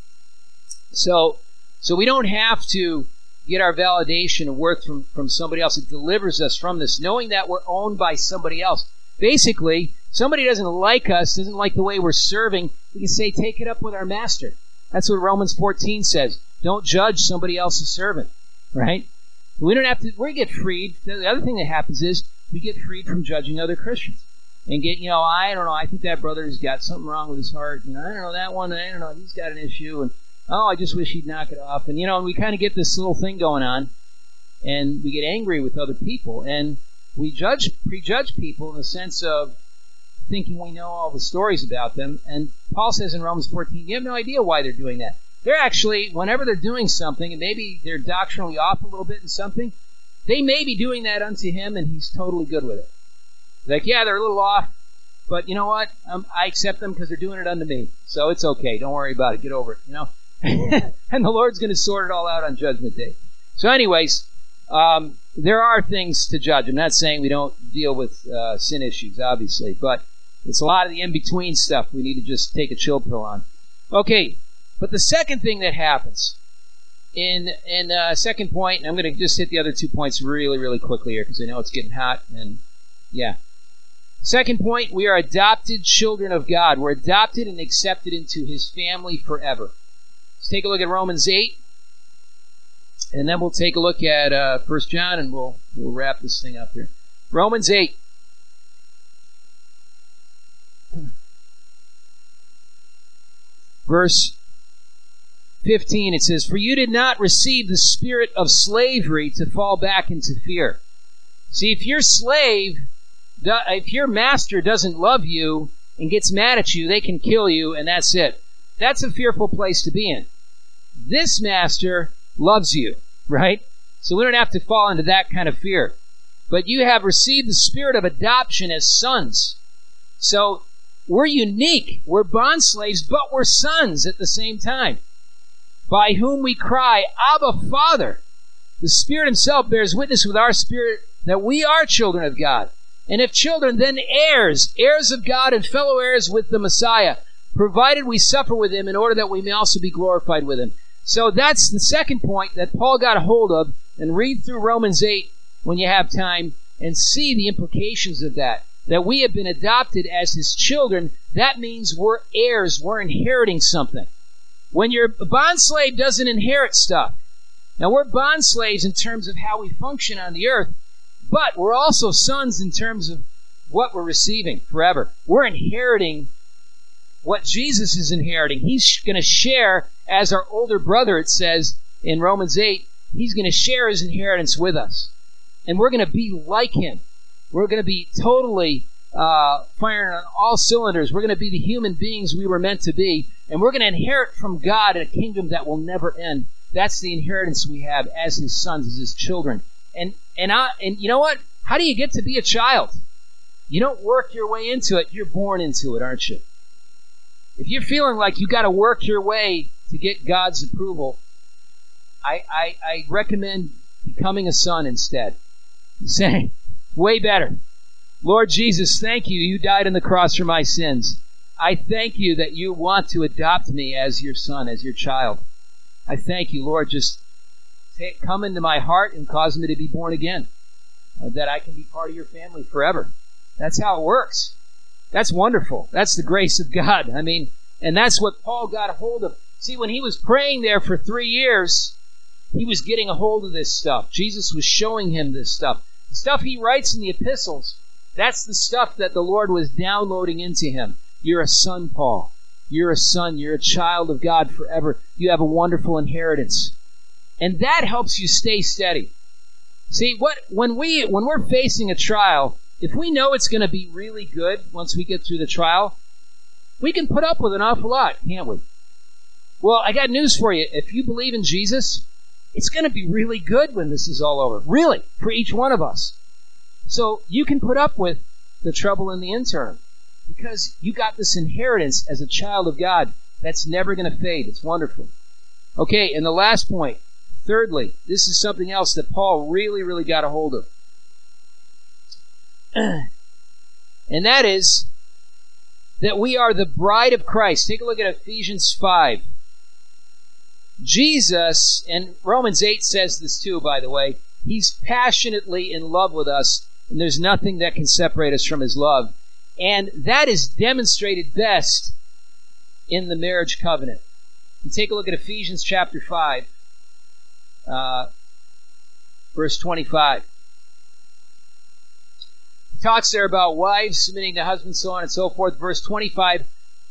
So we don't have to get our validation and worth from somebody else. It delivers us from this, knowing that we're owned by somebody else. Basically, somebody doesn't like us, doesn't like the way we're serving, we can say, take it up with our master. That's what Romans 14 says. Don't judge somebody else's servant, right? We don't have to, we get freed. The other thing that happens is we get freed from judging other Christians. And get, I don't know, I think that brother's got something wrong with his heart. I don't know, that one, I don't know, he's got an issue. And, I just wish he'd knock it off. And, we kind of get this little thing going on. And we get angry with other people. And we prejudge people in the sense of thinking we know all the stories about them. And Paul says in Romans 14, you have no idea why they're doing that. They're actually, whenever they're doing something, and maybe they're doctrinally off a little bit in something, they may be doing that unto him, and he's totally good with it. Like, yeah, they're a little off, but you know what? I accept them because they're doing it unto me. So it's okay. Don't worry about it. Get over it, And the Lord's going to sort it all out on Judgment Day. So anyways, there are things to judge. I'm not saying we don't deal with sin issues, obviously, but it's a lot of the in-between stuff we need to just take a chill pill on. Okay, but the second thing that happens in second point, and I'm going to just hit the other 2 points really, really quickly here because I know it's getting hot, and yeah. Second point, we are adopted children of God. We're adopted and accepted into his family forever. Let's take a look at Romans 8, and then we'll take a look at 1 John, and we'll wrap this thing up here. Romans 8. Verse 15, it says, "For you did not receive the spirit of slavery to fall back into fear." See, if your master doesn't love you and gets mad at you, they can kill you, and that's it. That's a fearful place to be in. This master loves you, right? So we don't have to fall into that kind of fear. But you have received the spirit of adoption as sons. So we're unique. We're bondslaves, but we're sons at the same time. By whom we cry, Abba, Father. The Spirit himself bears witness with our spirit that we are children of God. And if children, then heirs, heirs of God and fellow heirs with the Messiah, provided we suffer with him in order that we may also be glorified with him. So that's the second point that Paul got a hold of, and read through Romans 8 when you have time and see the implications of that. That we have been adopted as his children, that means we're heirs, we're inheriting something. When your bondslave doesn't inherit stuff. Now we're bondslaves in terms of how we function on the earth, but we're also sons in terms of what we're receiving forever. We're inheriting what Jesus is inheriting. He's going to share, as our older brother, it says in Romans 8, he's going to share his inheritance with us. And we're going to be like him. We're going to be totally firing on all cylinders. We're going to be the human beings we were meant to be. And we're going to inherit from God a kingdom that will never end. That's the inheritance we have as his sons, as his children. And you know what? How do you get to be a child? You don't work your way into it. You're born into it, aren't you? If you're feeling like you got to work your way to get God's approval, I recommend becoming a son instead. Saying, way better. Lord Jesus, thank you. You died on the cross for my sins. I thank you that you want to adopt me as your son, as your child. I thank you, Lord. Just come into my heart and cause me to be born again. That I can be part of your family forever. That's how it works. That's wonderful. That's the grace of God. I mean, and that's what Paul got a hold of. See, when he was praying there for 3 years, he was getting a hold of this stuff. Jesus was showing him this stuff. The stuff he writes in the epistles, that's the stuff that the Lord was downloading into him. You're a son, Paul. You're a son. You're a child of God forever. You have a wonderful inheritance. And that helps you stay steady. See, when we're facing a trial, if we know it's going to be really good once we get through the trial, we can put up with an awful lot, can't we? Well, I got news for you. If you believe in Jesus, it's going to be really good when this is all over. Really, for each one of us. So you can put up with the trouble in the interim because you got this inheritance as a child of God that's never going to fade. It's wonderful. Okay, and the last point, thirdly, this is something else that Paul really, really got a hold of. And that is that we are the bride of Christ. Take a look at Ephesians 5. Jesus, and Romans 8 says this too, by the way, he's passionately in love with us, and there's nothing that can separate us from his love. And that is demonstrated best in the marriage covenant. You take a look at Ephesians chapter 5, verse 25. It talks there about wives submitting to husbands, so on and so forth. Verse 25.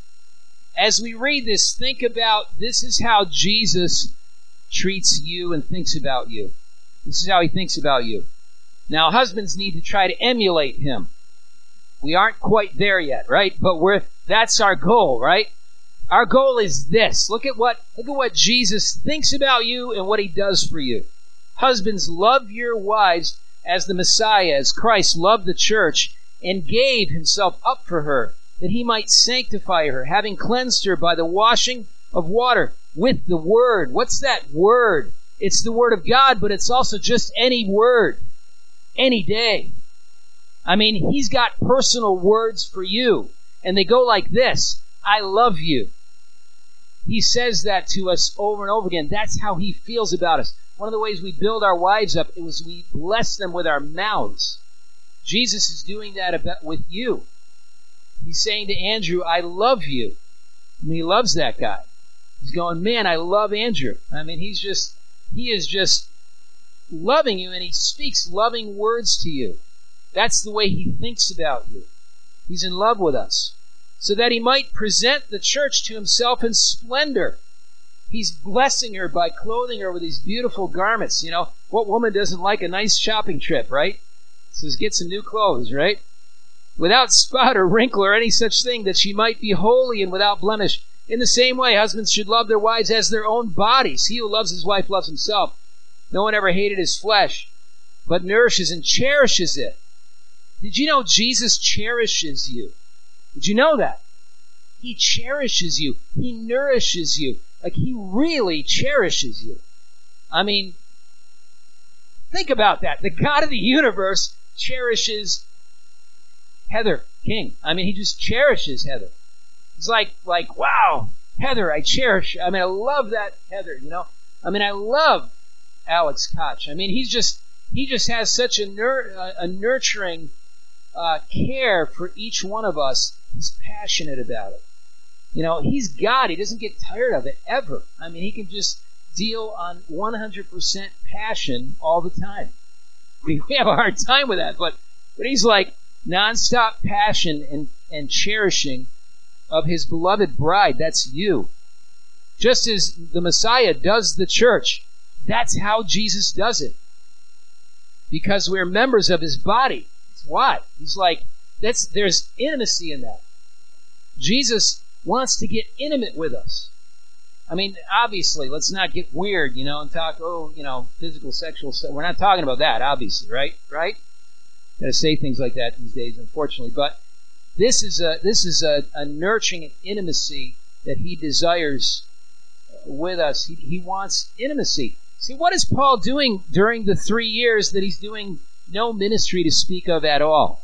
As we read this, think about this is how Jesus treats you and thinks about you. This is how he thinks about you. Now, husbands need to try to emulate him. We aren't quite there yet, right? But that's our goal, right? Our goal is this. Look at what Jesus thinks about you and what he does for you. Husbands, love your wives as the Messiah, as Christ loved the church and gave himself up for her, that he might sanctify her, having cleansed her by the washing of water with the word. What's that word? It's the word of God, but it's also just any word, any day. I mean, he's got personal words for you, and they go like this: I love you. He says that to us over and over again. That's how he feels about us. One of the ways we build our wives up is we bless them with our mouths. Jesus is doing that with you. He's saying to Andrew, I love you. And he loves that guy. He's going, man, I love Andrew. I mean, he is just loving you, and he speaks loving words to you. That's the way he thinks about you. He's in love with us, so that he might present the church to himself in splendor. He's blessing her by clothing her with these beautiful garments. You know, what woman doesn't like a nice shopping trip, right? Says, get some new clothes, right? Without spot or wrinkle or any such thing, that she might be holy and without blemish. In the same way, husbands should love their wives as their own bodies. He who loves his wife loves himself. No one ever hated his flesh, but nourishes and cherishes it. Did you know Jesus cherishes you? Did you know that? He cherishes you. He nourishes you. Like, he really cherishes you. I mean, think about that. The God of the universe cherishes Heather King. I mean, he just cherishes Heather. It's like, wow, Heather, I cherish. I mean, I love that Heather, you know. I mean, I love Alex Koch. I mean, he just has such a nurturing care for each one of us. He's passionate about it. You know, he's God. He doesn't get tired of it, ever. I mean, he can just deal on 100% passion all the time. We have a hard time with that, but he's like nonstop passion and cherishing of his beloved bride. That's you. Just as the Messiah does the church, that's how Jesus does it. Because we're members of his body. That's why. He's like, there's intimacy in that. Jesus wants to get intimate with us. I mean, obviously, let's not get weird, you know, and talk, physical, sexual stuff. We're not talking about that, obviously, right? Right? Got to say things like that these days, unfortunately. But this is a nurturing intimacy that he desires with us. He wants intimacy. See, what is Paul doing during the 3 years that he's doing no ministry to speak of at all?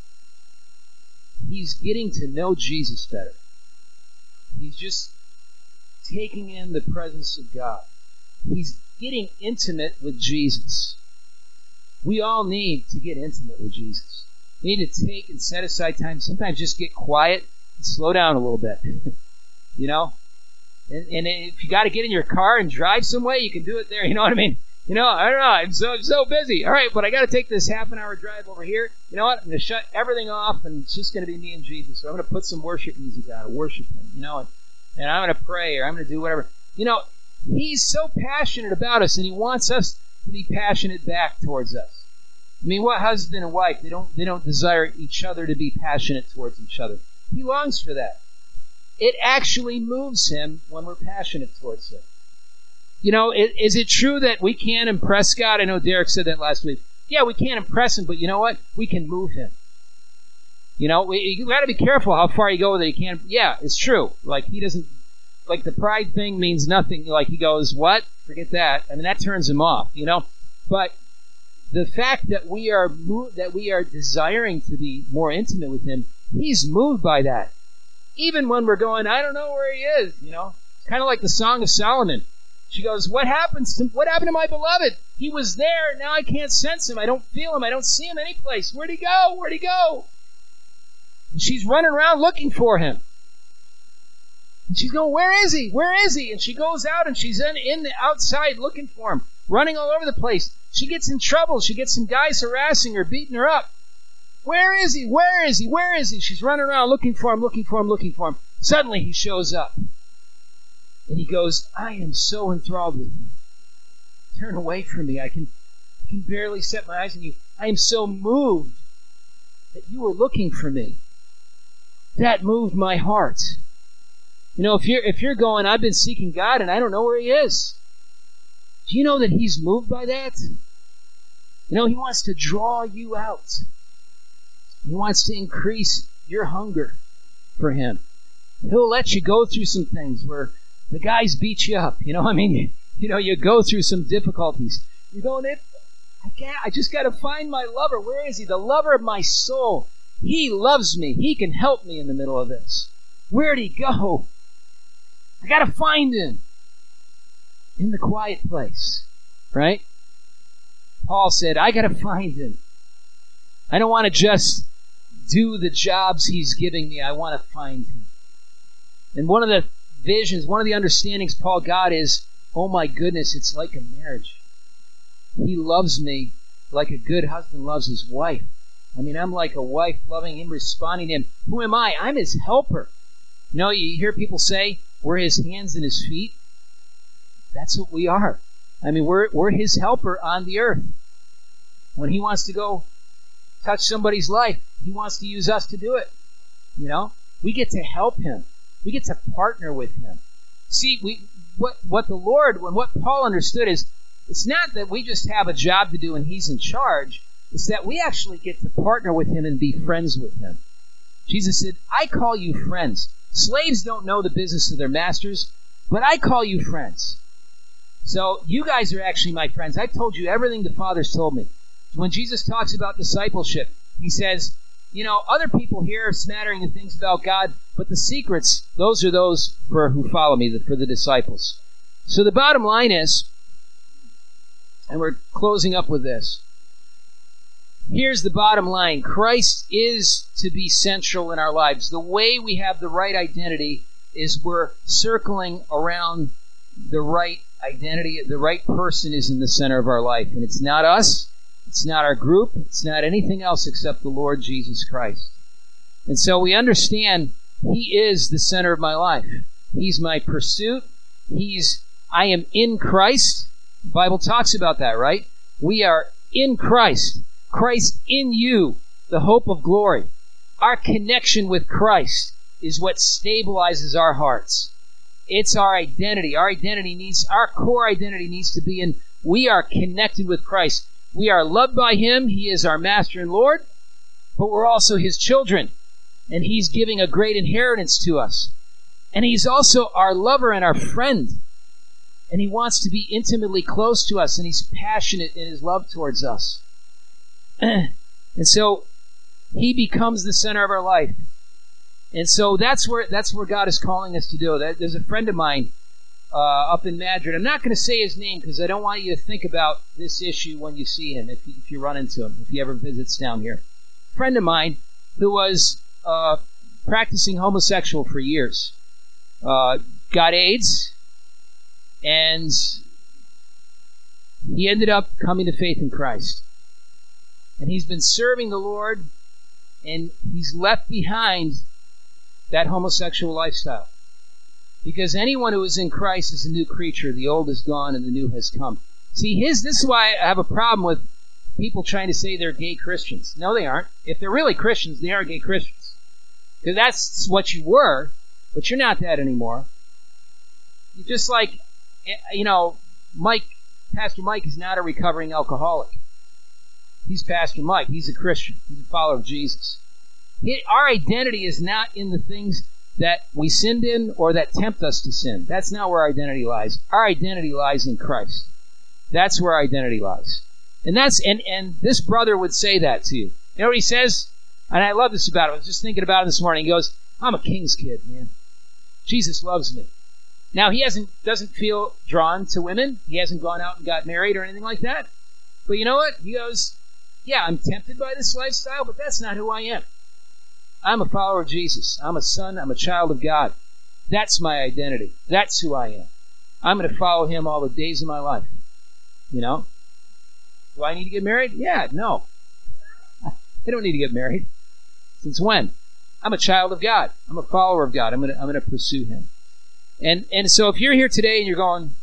He's getting to know Jesus better. He's just taking in the presence of God. He's getting intimate with Jesus. We all need to get intimate with Jesus. We need to take and set aside time. Sometimes just get quiet and slow down a little bit. You know? And if you got to get in your car and drive somewhere, you can do it there. You know what I mean? You know, I don't know. I'm so busy. All right, but I got to take this half-an-hour drive over here. You know what? I'm going to shut everything off, and it's just going to be me and Jesus. So I'm going to put some worship music on to worship him, you know, and I'm going to pray, or I'm going to do whatever. You know, he's so passionate about us, and he wants us to be passionate back towards us. I mean, what husband and wife, they don't desire each other to be passionate towards each other. He longs for that. It actually moves him when we're passionate towards him. You know, is it true that we can't impress God? I know Derek said that last week. Yeah, we can't impress him, but you know what? We can move him. You got to be careful how far you go with it. You can't. Yeah, it's true. Like he doesn't. Like the pride thing means nothing. Like he goes, what? Forget that. I mean, that turns him off. But the fact that we are desiring to be more intimate with him, he's moved by that. Even when we're going, I don't know where he is. It's kind of like the Song of Solomon. She goes, what happened to my beloved? He was there. Now I can't sense him. I don't feel him. I don't see him anyplace. Where'd he go? Where'd he go? And she's running around looking for him. And she's going, where is he? Where is he? And she goes out and she's in the outside looking for him, running all over the place. She gets in trouble. She gets some guys harassing her, beating her up. Where is he? Where is he? Where is he? She's running around looking for him, looking for him, looking for him. Suddenly he shows up. And he goes, I am so enthralled with you. Turn away from me. I can barely set my eyes on you. I am so moved that you were looking for me. That moved my heart. If you're going, I've been seeking God and I don't know where he is. Do you know that he's moved by that? He wants to draw you out. He wants to increase your hunger for him. He'll let you go through some things where the guys beat you up. You go through some difficulties. You're going, I just got to find my lover. Where is he? The lover of my soul. He loves me. He can help me in the middle of this. Where'd he go? I got to find him in the quiet place, right? Paul said, I got to find him. I don't want to just do the jobs he's giving me. I want to find him. And one of the visions, one of the understandings Paul got is, oh my goodness, it's like a marriage. He loves me like a good husband loves his wife. I'm like a wife loving him, responding to him. Who am I? I'm his helper. You hear people say, we're his hands and his feet. That's what we are. We're his helper on the earth. When he wants to go touch somebody's life, he wants to use us to do it. We get to help him. We get to partner with him. See, what Paul understood is, it's not that we just have a job to do and he's in charge. It's that we actually get to partner with him and be friends with him. Jesus said, I call you friends. Slaves don't know the business of their masters, but I call you friends. So you guys are actually my friends. I've told you everything the Father's told me. When Jesus talks about discipleship, he says, other people here are smattering the things about God, but the secrets, those are those who follow me, for the disciples. So the bottom line is, and we're closing up with this, here's the bottom line. Christ is to be central in our lives. The way we have the right identity is we're circling around the right identity. The right person is in the center of our life. And it's not us. It's not our group. It's not anything else except the Lord Jesus Christ. And so we understand he is the center of my life. He's my pursuit. I am in Christ. The Bible talks about that, right? We are in Christ. Christ in you, the hope of glory. Our connection with Christ is what stabilizes our hearts. It's our identity. Our core identity needs to be in, we are connected with Christ. We are loved by him. He is our master and Lord, but we're also his children, and he's giving a great inheritance to us. And he's also our lover and our friend, and he wants to be intimately close to us, and he's passionate in his love towards us. And so he becomes the center of our life. And so that's where God is calling us to do. There's a friend of mine up in Madrid. I'm not going to say his name because I don't want you to think about this issue when you see him, if you run into him, if he ever visits down here. A friend of mine who was practicing homosexual for years, got AIDS, and he ended up coming to faith in Christ. And he's been serving the Lord, and he's left behind that homosexual lifestyle. Because anyone who is in Christ is a new creature. The old is gone and the new has come. See, this is why I have a problem with people trying to say they're gay Christians. No, they aren't. If they're really Christians, they are gay Christians. Because that's what you were, but you're not that anymore. You're just like, Pastor Mike is not a recovering alcoholic. He's Pastor Mike. He's a Christian. He's a follower of Jesus. Our identity is not in the things that we sinned in or that tempt us to sin. That's not where our identity lies. Our identity lies in Christ. That's where our identity lies. And this brother would say that to you. You know what he says? And I love this about it. I was just thinking about it this morning. He goes, I'm a king's kid, man. Jesus loves me. Now, he doesn't feel drawn to women. He hasn't gone out and got married or anything like that. But you know what? He goes, yeah, I'm tempted by this lifestyle, but that's not who I am. I'm a follower of Jesus. I'm a son. I'm a child of God. That's my identity. That's who I am. I'm going to follow him all the days of my life. You know? Do I need to get married? Yeah, no. I don't need to get married. Since when? I'm a child of God. I'm a follower of God. I'm going to pursue him. And so if you're here today and you're going,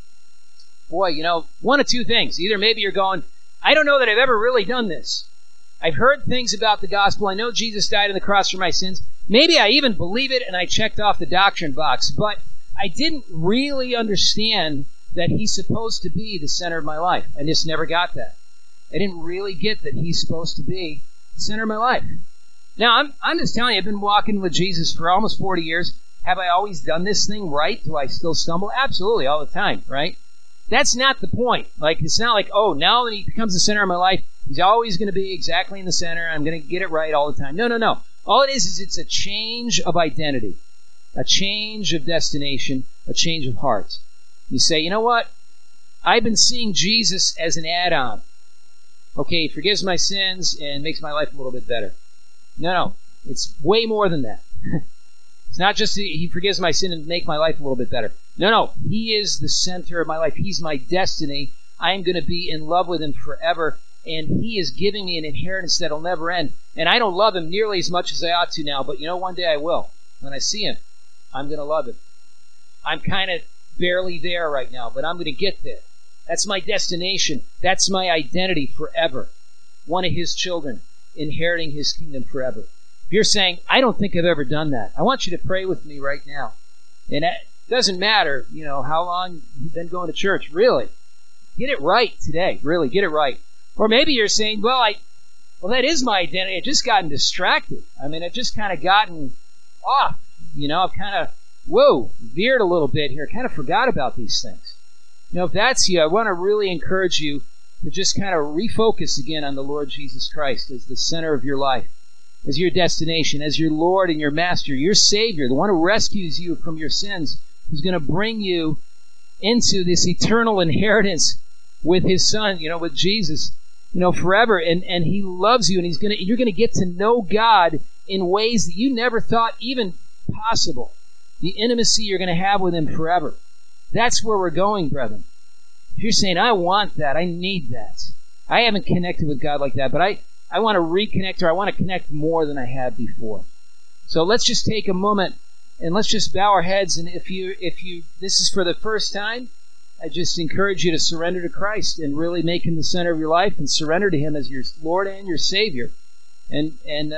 boy, you know, one of two things. Either maybe you're going, I don't know that I've ever really done this. I've heard things about the gospel. I know Jesus died on the cross for my sins. Maybe I even believe it and I checked off the doctrine box, but I didn't really understand that he's supposed to be the center of my life. I just never got that. I didn't really get that he's supposed to be the center of my life. Now, I'm just telling you, I've been walking with Jesus for almost 40 years. Have I always done this thing right? Do I still stumble? Absolutely, all the time, right? That's not the point. Like, it's not like, oh, now that he becomes the center of my life, he's always going to be exactly in the center. I'm going to get it right all the time. No. All it is it's a change of identity, a change of destination, a change of heart. You say, you know what? I've been seeing Jesus as an add-on. Okay, he forgives my sins and makes my life a little bit better. No. It's way more than that. It's not just he forgives my sin and make my life a little bit better. No. He is the center of my life. He's my destiny. I am going to be in love with him forever, and he is giving me an inheritance that will never end. And I don't love him nearly as much as I ought to now, but you know, one day I will. When I see him, I'm going to love him. I'm kind of barely there right now, but I'm going to get there. That's my destination. That's my identity forever. One of his children, inheriting his kingdom forever. If you're saying, I don't think I've ever done that, I want you to pray with me right now. And it doesn't matter, you know, how long you've been going to church. Really, get it right today. Really, get it right. Or maybe you're saying, well, that is my identity. I've just gotten distracted. I mean, I've just kind of gotten off. You know, I've kind of, veered a little bit here. Kind of forgot about these things. You know, if that's you, I want to really encourage you to just kind of refocus again on the Lord Jesus Christ as the center of your life, as your destination, as your Lord and your Master, your Savior, the one who rescues you from your sins, who's going to bring you into this eternal inheritance with his Son, you know, with Jesus, you know, forever. And he loves you, and you're going to get to know God in ways that you never thought even possible. The intimacy you're going to have with him forever. That's where we're going, brethren. If you're saying, I want that, I need that. I haven't connected with God like that, but I want to reconnect, or I want to connect more than I have before. So let's just take a moment and let's just bow our heads. And if this is for the first time, I just encourage you to surrender to Christ and really make him the center of your life and surrender to him as your Lord and your Savior. And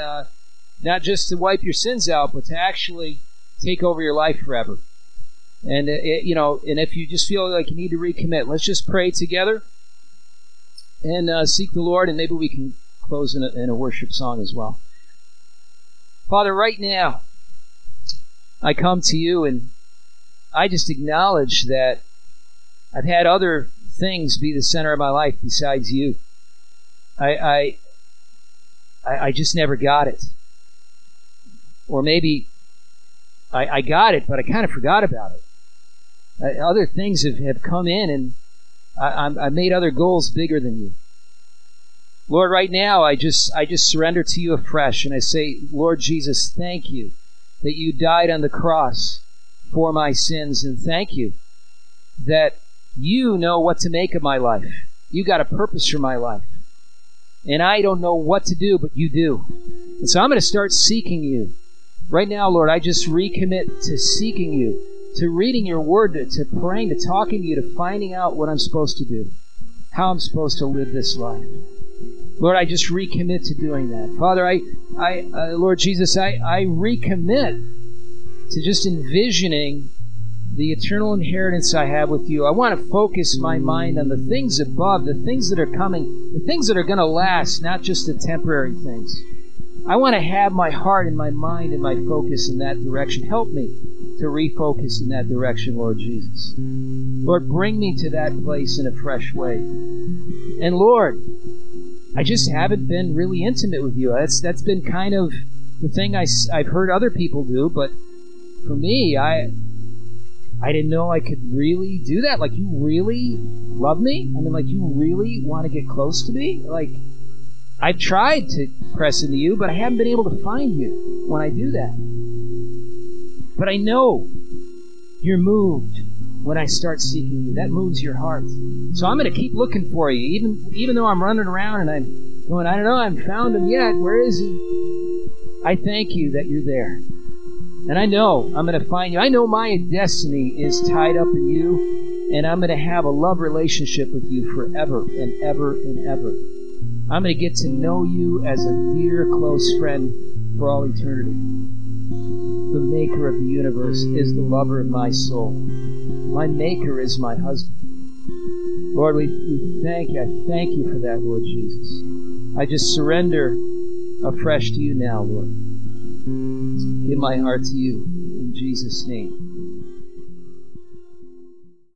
not just to wipe your sins out, but to actually take over your life forever. And and if you just feel like you need to recommit, let's just pray together and seek the Lord, and maybe we can close in a worship song as well. Father, right now, I come to you and I just acknowledge that I've had other things be the center of my life besides you. I just never got it. Or maybe I got it, but I kind of forgot about it. Other things have come in, and I made other goals bigger than you. Lord, right now, I just surrender to you afresh, and I say, Lord Jesus, thank you that you died on the cross for my sins, and thank you that you know what to make of my life. You got a purpose for my life, and I don't know what to do, but you do. And so I'm going to start seeking you. Right now, Lord, I just recommit to seeking you, to reading your word, to praying, to talking to you, to finding out what I'm supposed to do, how I'm supposed to live this life. Lord, I just recommit to doing that. Father, Lord Jesus, I recommit to just envisioning the eternal inheritance I have with you. I want to focus my mind on the things above, the things that are coming, the things that are going to last, not just the temporary things. I want to have my heart and my mind and my focus in that direction. Help me to refocus in that direction, Lord Jesus. Lord, bring me to that place in a fresh way. And Lord, I just haven't been really intimate with you. That's been kind of the thing I've heard other people do, but for me, I didn't know I could really do that. Like, you really love me? I mean, like, you really want to get close to me? Like, I've tried to press into you, but I haven't been able to find you when I do that. But I know you're moved when I start seeking you. That moves your heart. So I'm going to keep looking for you, even though I'm running around and I'm going, I don't know, I haven't found him yet. Where is he? I thank you that you're there. And I know I'm going to find you. I know my destiny is tied up in you, and I'm going to have a love relationship with you forever and ever and ever. I'm going to get to know you as a dear, close friend for all eternity. The maker of the universe is the lover of my soul. My maker is my husband. Lord, we thank you. I thank you for that, Lord Jesus. I just surrender afresh to you now, Lord. Give my heart to you in Jesus' name.